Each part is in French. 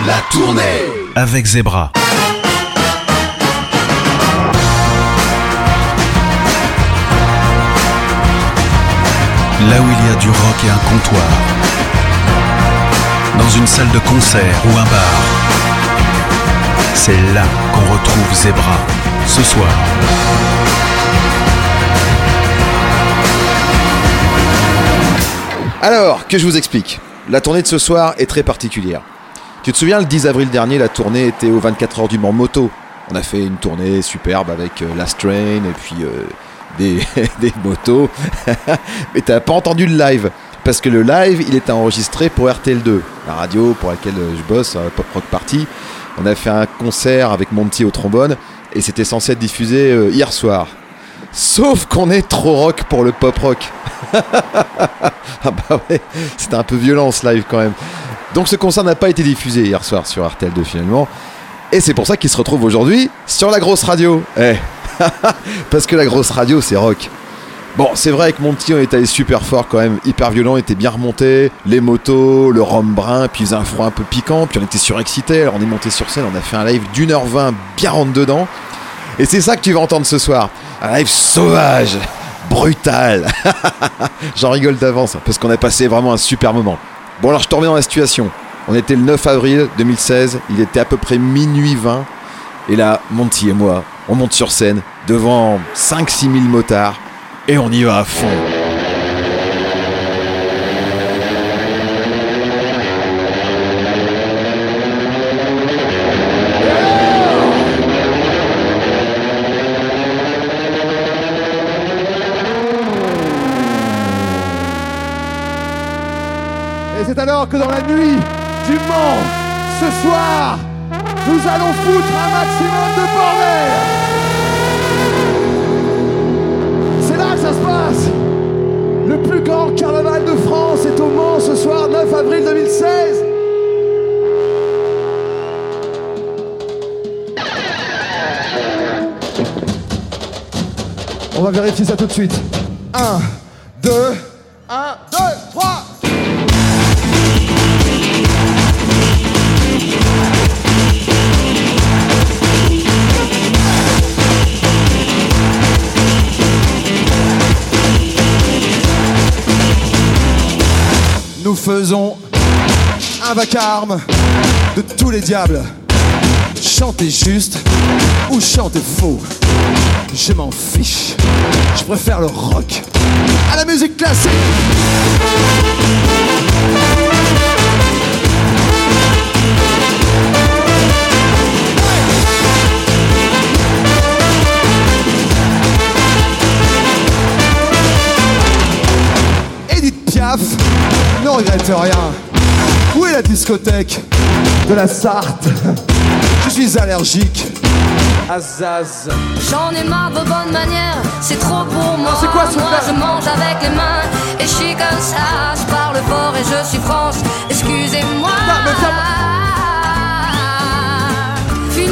La tournée avec Zebra. Là où il y a du rock et un comptoir, dans une salle de concert ou un bar, c'est là qu'on retrouve Zebra, ce soir. Alors, que je vous explique. La tournée de ce soir est très particulière. Tu te souviens, le 10 avril dernier, la tournée était aux 24 heures du Mans moto. On a fait une tournée superbe avec Last Train et puis des motos. Mais t'as pas entendu le live. Parce que le live, il était enregistré pour RTL2, la radio pour laquelle je bosse, Pop Rock Party. On a fait un concert avec Monty au trombone et c'était censé être diffusé hier soir. Sauf qu'on est trop rock pour le pop rock. Ah bah ouais, c'était un peu violent ce live quand même. Donc ce concert n'a pas été diffusé hier soir sur RTL2 finalement. Et c'est pour ça qu'il se retrouve aujourd'hui sur la grosse radio. Parce que la grosse radio c'est rock. Bon, c'est vrai que Monty, on est allé super fort quand même, hyper violent, on était bien remonté, les motos, le rhum brun, puis il faisait un froid un peu piquant, puis on était surexcités, alors on est monté sur scène, on a fait un live d'1h20 bien rentre dedans. Et c'est ça que tu vas entendre ce soir, un live sauvage, brutal. J'en rigole d'avance, parce qu'on a passé vraiment un super moment. Bon alors je te remets dans la situation, on était le 9 avril 2016, il était à peu près minuit 20, et là, Monty et moi, on monte sur scène, devant 5-6 000 motards, et on y va à fond. Et c'est alors que dans la nuit du Mans, ce soir, nous allons foutre un maximum de bordel. C'est là que ça se passe. Le plus grand carnaval de France est au Mans ce soir, 9 avril 2016. On va vérifier ça tout de suite. 1, 2, 1, 2, 3. Nous faisons un vacarme de tous les diables. Chantez juste ou chantez faux, je m'en fiche. Je préfère le rock à la musique classique. Edith Piaf ne regrette rien. Où est la discothèque de la Sarthe? Je suis allergique à Zaz. J'en ai marre de vos bonnes manières, c'est trop pour moi. C'est quoi ce Moi plat? je mange avec les mains et je suis comme ça. Je parle fort et je suis franche, excusez-moi. Fini.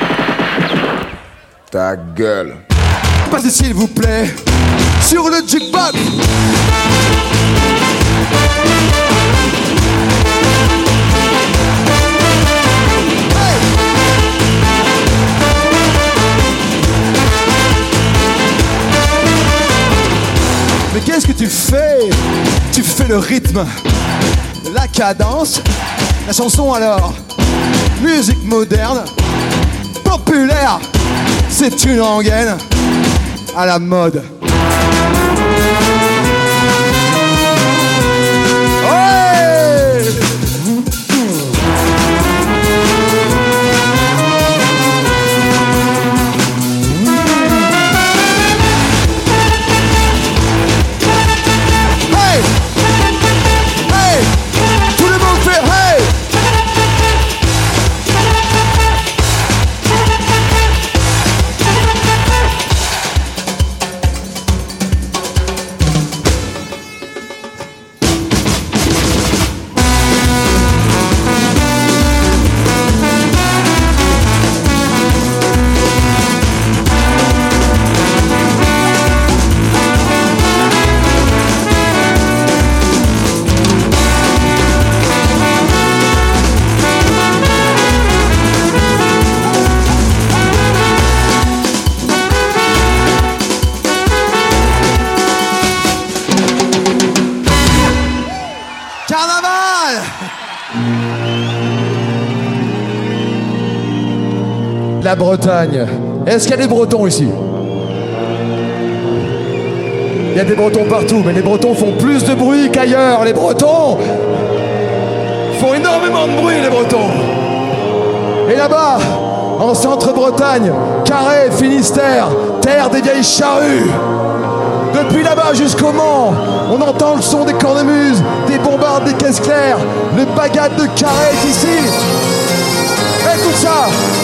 Ta gueule. Passez s'il vous plaît sur le jukebox. Mais qu'est-ce que tu fais? Tu fais le rythme, la cadence, la chanson alors. Musique moderne, populaire, c'est une rengaine à la mode. Ouais! La Bretagne. Est-ce qu'il y a des Bretons ici? Il y a des Bretons partout, mais les Bretons font plus de bruit qu'ailleurs. Les Bretons font énormément de bruit, les Bretons. Et là-bas, en centre-Bretagne, Carhaix, Finistère, terre des vieilles charrues. Depuis là-bas jusqu'au Mans, on entend le son des cornemuses, des bombardes, des caisses claires. Le bagad de Carhaix est ici. Écoute ça.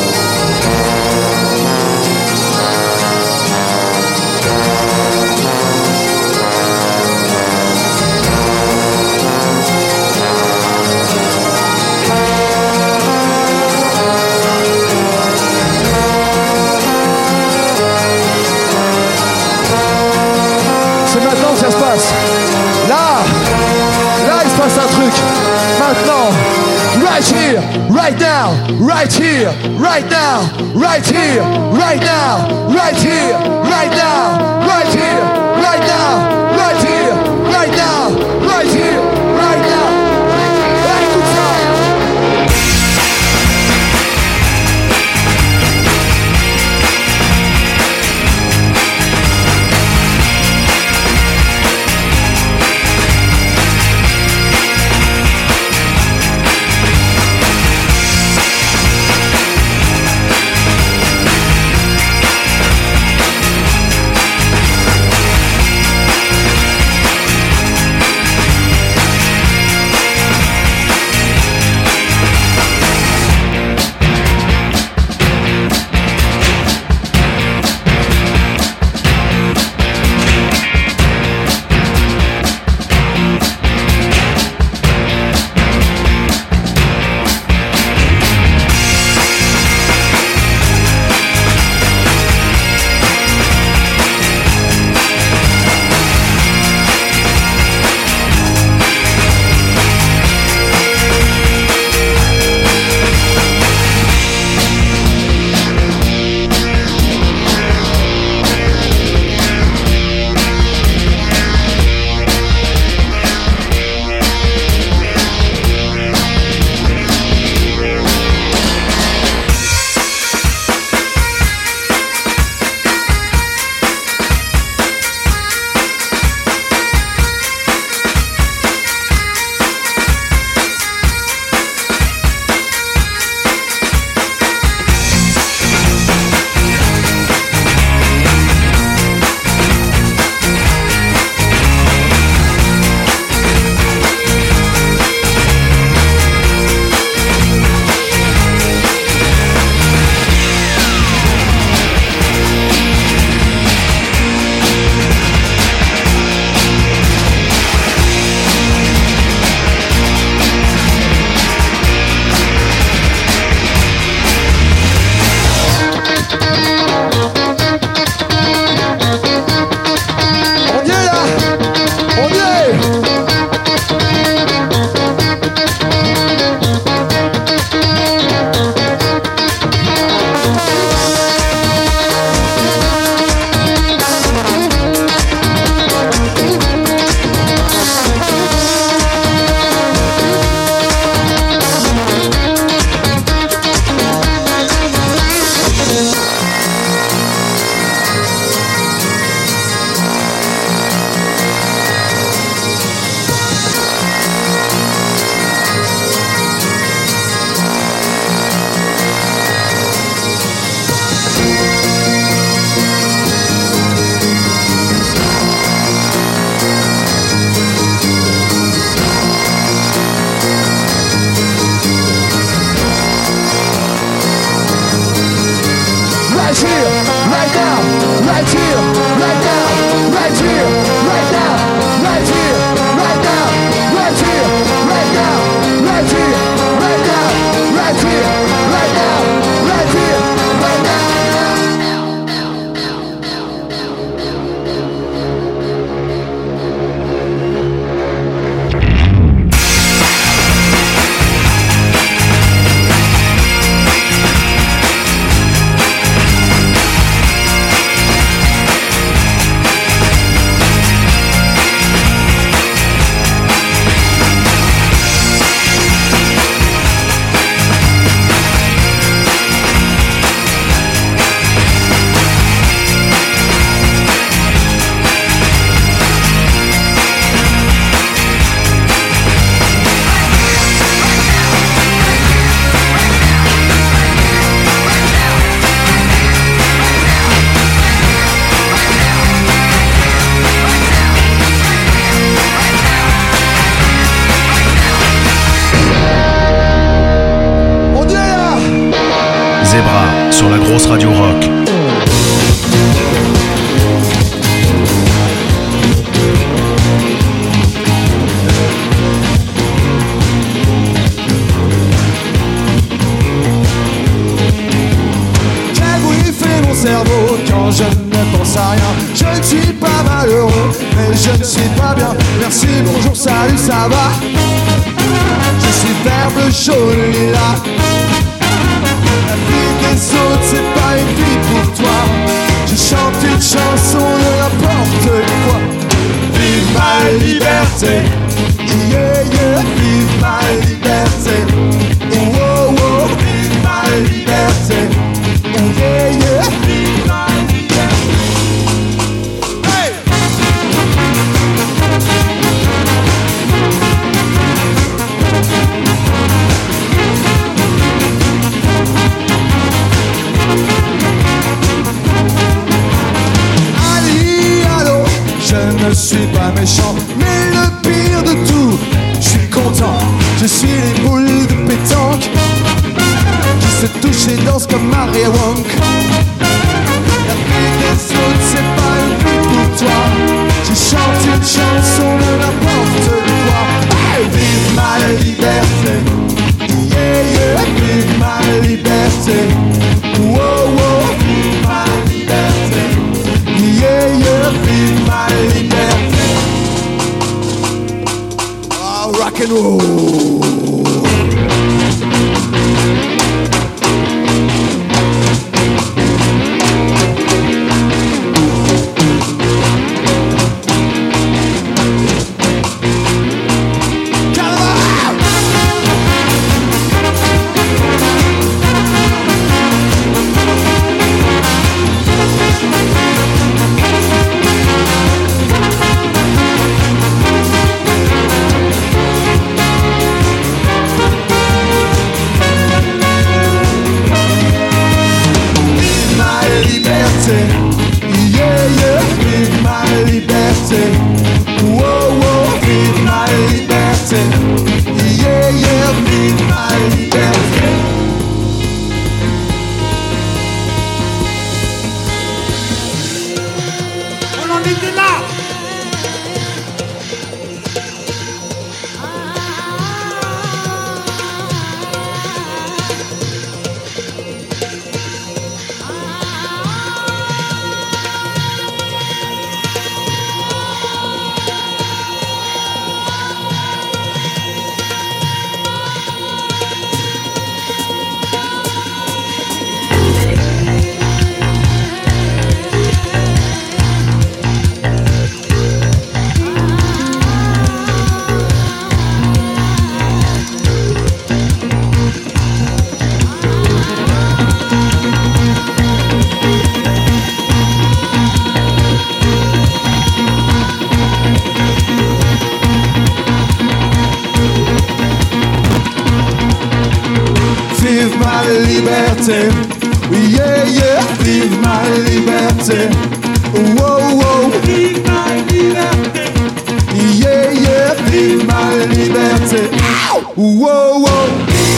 C'est maintenant que ça se passe. Là, il se passe un truc. Maintenant, right here, right now, right here, right now, right here, right now, right here, right now, right here, right now, right here, right now, right here, right now. Écoute ça. sur la grosse radio rock. Quel bruit fait mon cerveau quand je ne pense à rien. Je ne suis pas malheureux, mais je ne suis pas bien. Merci, bonjour, salut, ça va. Je suis vert, bleu, jaune, lilas. La vie des autres, c'est pas une vie pour toi. Je chante une chanson de n'importe quoi. Vive ma liberté, yeah, yeah. Vive ma liberté, oh, oh, oh. Vive ma liberté, oh, yeah, yeah. Vive ma liberté. Hey! Je ne suis pas méchant, mais le pire de tout, je suis content. Je suis les boules de pétanque qui se touchent et dansent comme Maria Wonk. La vie des autres, c'est pas une vie pour toi. Je chante une chanson de n'importe quoi. Hey! Vive ma liberté, yeah, yeah. Vive ma liberté, wow, wow. Vive ma liberté, yeah, yeah. Vive ma liberté. Oh, rock and roll. Yeah, yeah, vive ma liberté, wow, wow, vive ma liberté, yeah, yeah, vive ma liberté. On en était là. Vive ma liberté, yeah, yeah, vive ma liberté, wow, wow, vive ma liberté, yeah, yeah, vive ma liberté, wow, wow,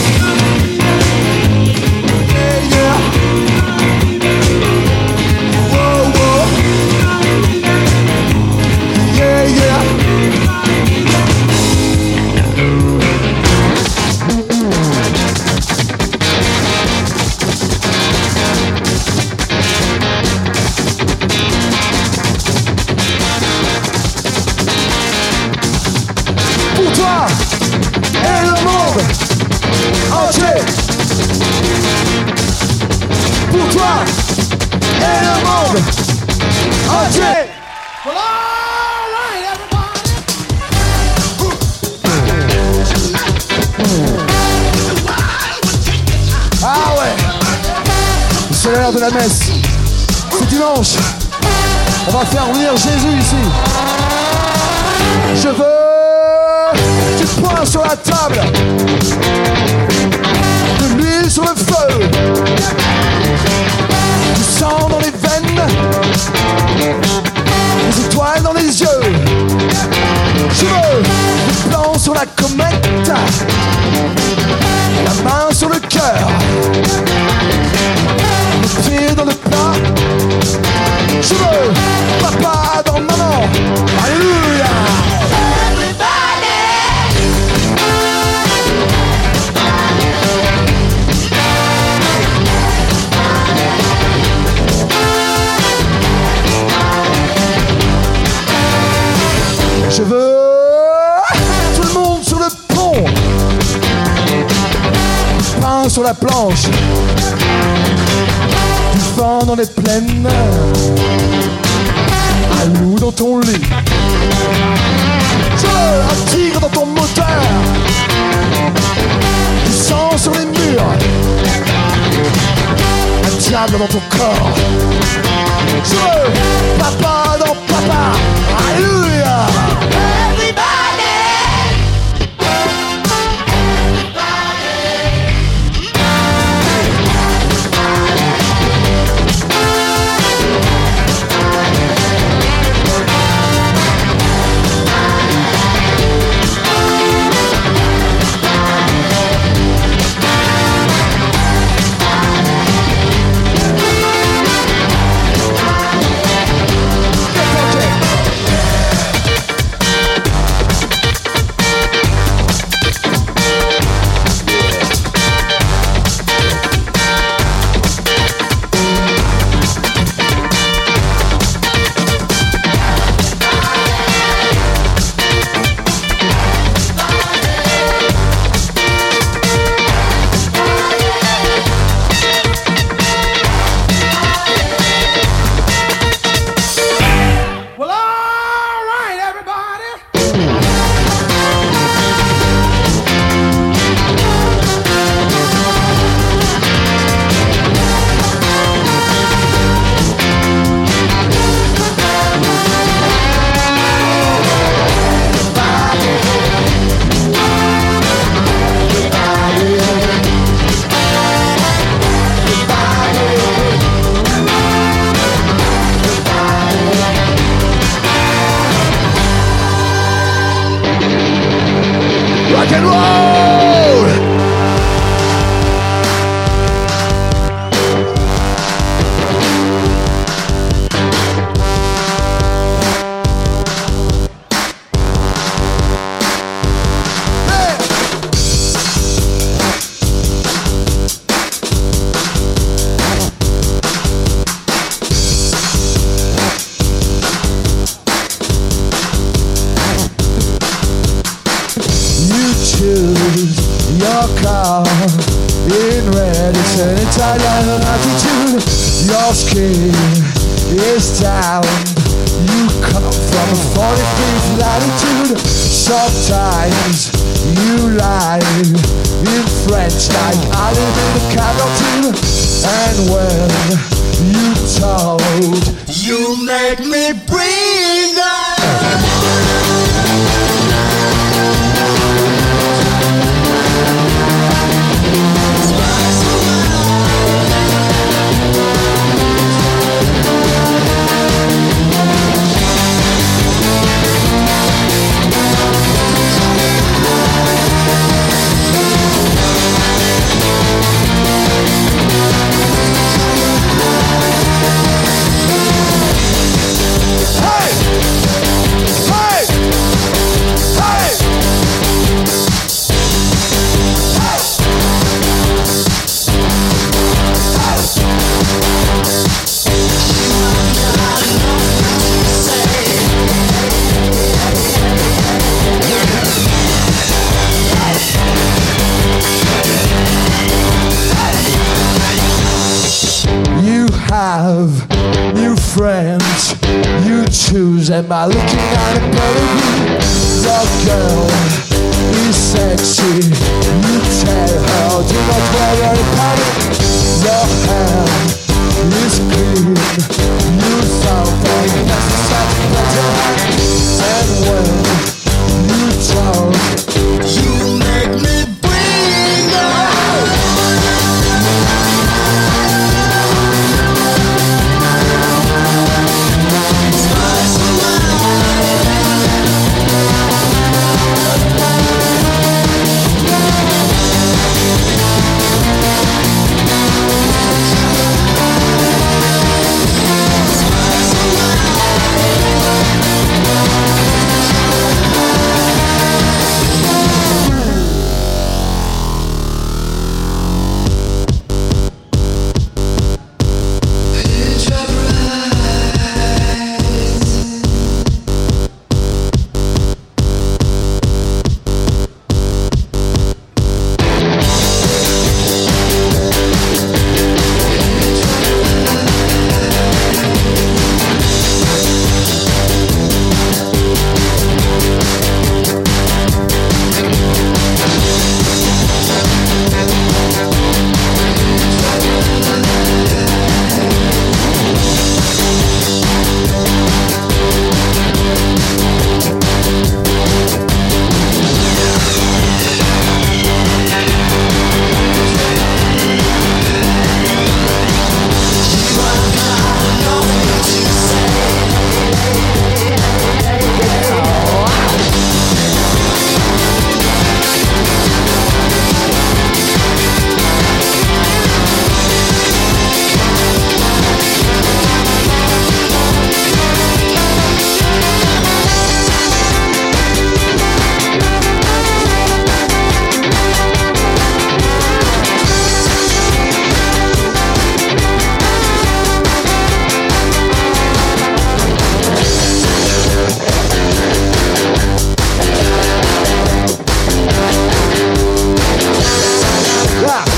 yeah, yeah, wow, wow, yeah, yeah. Pour toi et le monde entier. Pour toi et le monde entier. Ah ouais, c'est l'heure de la messe. C'est dimanche. On va faire venir Jésus ici. Je veux du poing sur la table, de l'huile sur le feu, du sang dans les veines, des étoiles dans les yeux. Je veux du plan sur la comète, la main sur le cœur, debout sur la planche, du vent dans les plaines, un loup dans ton lit, un tigre dans ton moteur, du sang sur les murs, un diable dans ton corps. Papa dans papa, alléluia. Rock and roll! Your car in red, it's an Italian attitude. Your skin is down. You come from a 45th latitude. Sometimes you lie in French like I live in a candle. And when you told, you make me breathe out. Have new friends you choose. Am I looking at a pedigree? The girl is sexy. You tell her do not wear any panic. Your hair is clean. You something necessary better. And when you talk, you make me breathe out.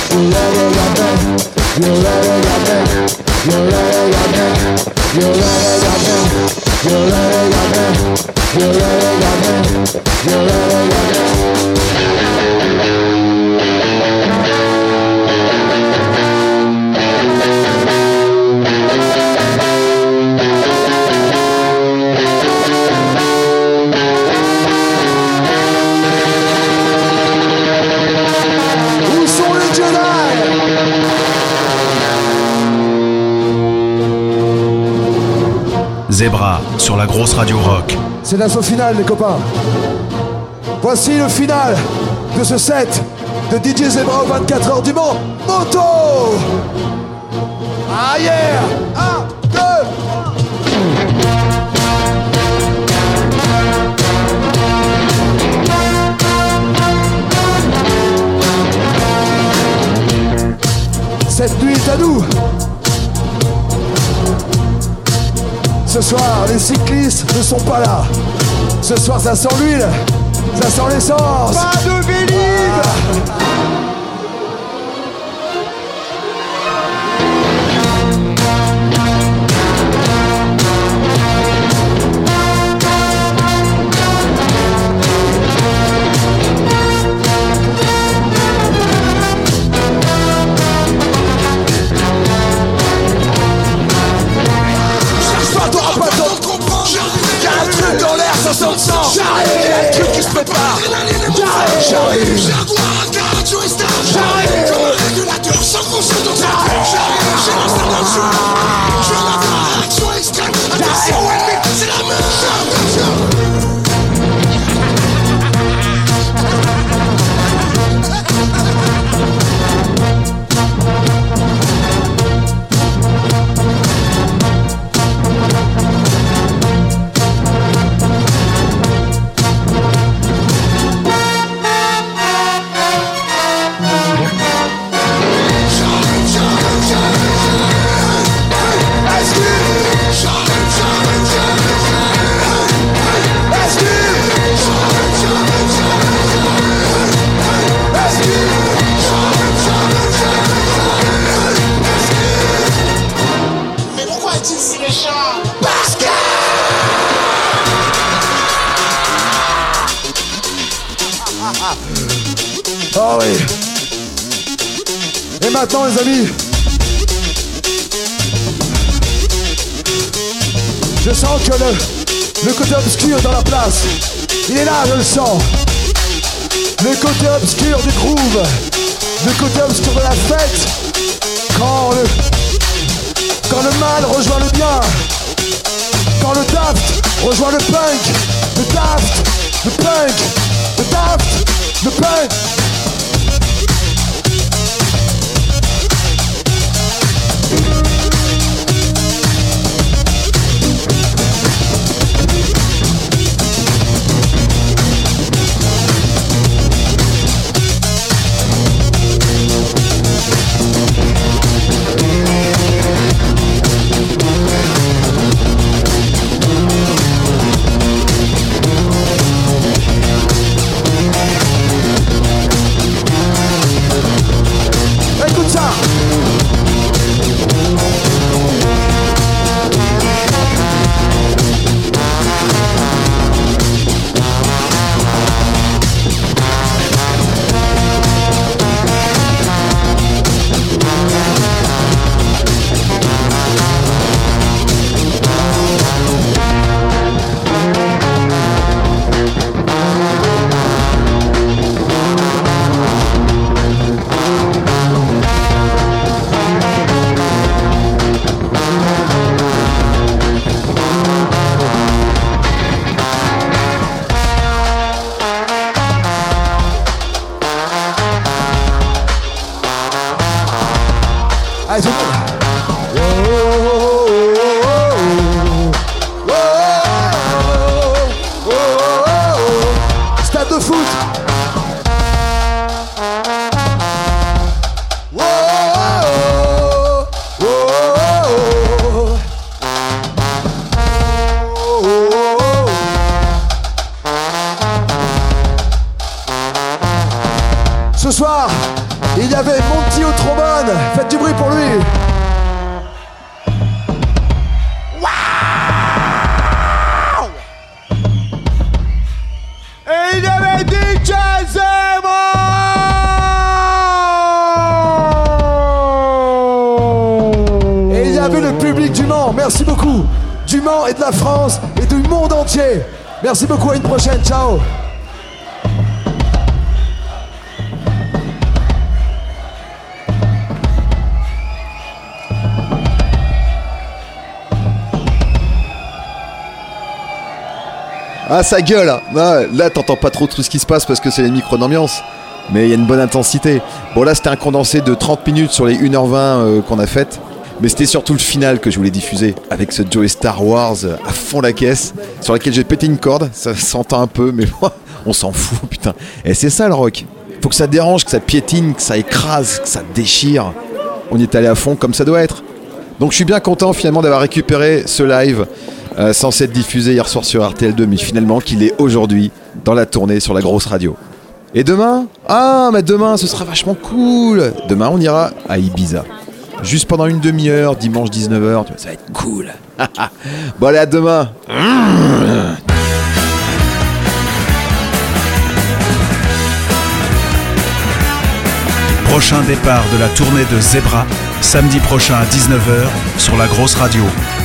Zebra sur la grosse radio rock. C'est l'assaut final, les copains. Voici le final de ce set de DJ Zebra aux 24 heures du Mans. Moto! Ah yeah! 1, 2, cette nuit est à nous. Ce soir, les cyclistes ne sont pas là. Ce soir, ça sent l'huile, ça sent l'essence. Pas de Vélib. J'arrive, y'a un truc qui se prépare. J'arrive. J'ai un droit à radio et star. J'arrive. Comme un régulateur sans conscience dans ta tête. J'arrive, j'ai l'installation. Je veux avoir une action extrême. Attention, ennemi, c'est la merde. Ah oui. Et maintenant les amis, je sens que le côté obscur dans la place, il est là, je le sens. Le côté obscur du groove, le côté obscur de la fête. Quand le mal rejoint le bien, quand le daft rejoint le punk, le daft, le punk, le daft, le punk. Stade de foot. Ce soir, il y avait Monty au trombone. Faites du bruit pour lui. Et il y avait DJ Zemo. Et il y avait le public du Mans. Merci beaucoup. Du Mans et de la France et du monde entier. Merci beaucoup, à une prochaine. Ciao. Ah, ça gueule hein. Là, t'entends pas trop tout ce qui se passe parce que c'est les micros d'ambiance. Mais il y a une bonne intensité. Bon, là, c'était un condensé de 30 minutes sur les 1h20 qu'on a faites. Mais c'était surtout le final que je voulais diffuser. Avec ce Joey Star Wars à fond la caisse. Sur laquelle j'ai pété une corde. Ça s'entend un peu, mais on s'en fout, putain. Et c'est ça le rock. Faut que ça dérange, que ça piétine, que ça écrase, que ça déchire. On y est allé à fond comme ça doit être. Donc je suis bien content finalement d'avoir récupéré ce live. Censé être diffusé hier soir sur RTL2, mais finalement qu'il est aujourd'hui dans la tournée sur la grosse radio. Et demain ? Ah, mais demain, ce sera vachement cool. Demain, on ira à Ibiza. Juste pendant une demi-heure, dimanche 19h, ça va être cool. Bon, allez, à demain. Prochain départ de la tournée de Zebra, samedi prochain à 19h sur la grosse radio.